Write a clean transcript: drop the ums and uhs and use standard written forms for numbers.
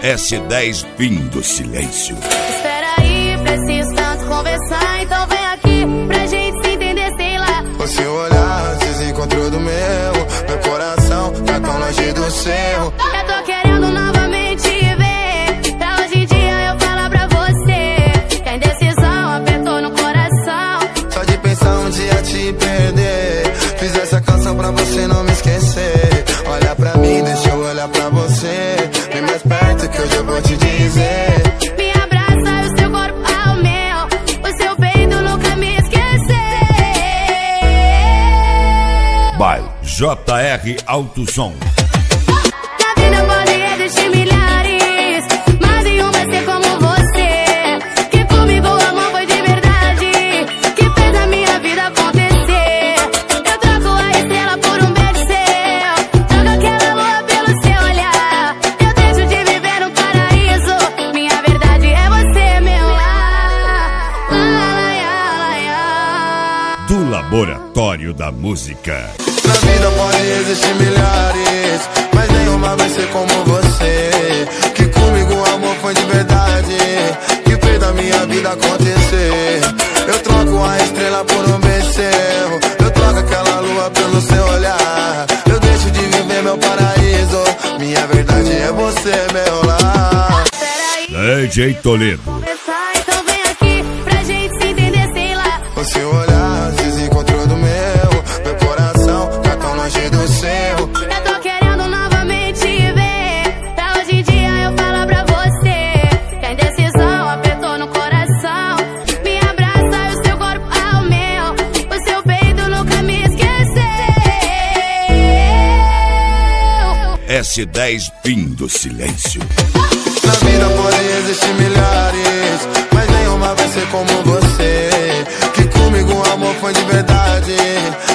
S10 fim do silêncio. Espera aí, preciso tanto conversar, então vem aqui pra gente se entender, sei lá. O seu olhar desencontrou do meu coração tá tão longe do seu. Eu tô querendo novamente ver, pra hoje em dia eu falar pra você que a indecisão apertou no coração. Só de pensar um dia te perder, fiz essa canção pra você não me esquecer. Olha pra mim, deixa eu olhar pra você, vem mais perto que hoje eu vou te dizer. Me abraça, o seu corpo ao meu, o seu peito nunca me esquecer. By JR Alto Som. Na vida pode existir milhares, mas nenhum vai ser como você. Que comigo o amor foi de verdade, que fez a minha vida acontecer. Eu troco a estrela por um beijo seu, troco aquela lua pelo seu olhar. Eu deixo de viver no paraíso, minha verdade é você, meu lar. Do Laboratório da Música. Na vida pode existir milhares, mas nenhuma vai ser como você. Que comigo o amor foi de verdade, que fez da minha vida acontecer. Eu troco a estrela por um beijo seu, eu troco aquela lua pelo seu olhar. Eu deixo de viver meu paraíso, minha verdade é você, meu lar. DJ Toledo. Então vem aqui pra gente se entender, sei lá. O seu olhar desencontrou do meu coração tá tão longe do seu. Eu tô querendo novamente ver, pra hoje em dia eu falar pra você que a indecisão apertou no coração. Me abraça, o seu corpo ao meu, o seu peito nunca me esqueceu. S10 fim do silêncio. Na vida pode existir milhares, mas nenhuma vai ser como você. Que comigo o amor foi de verdade,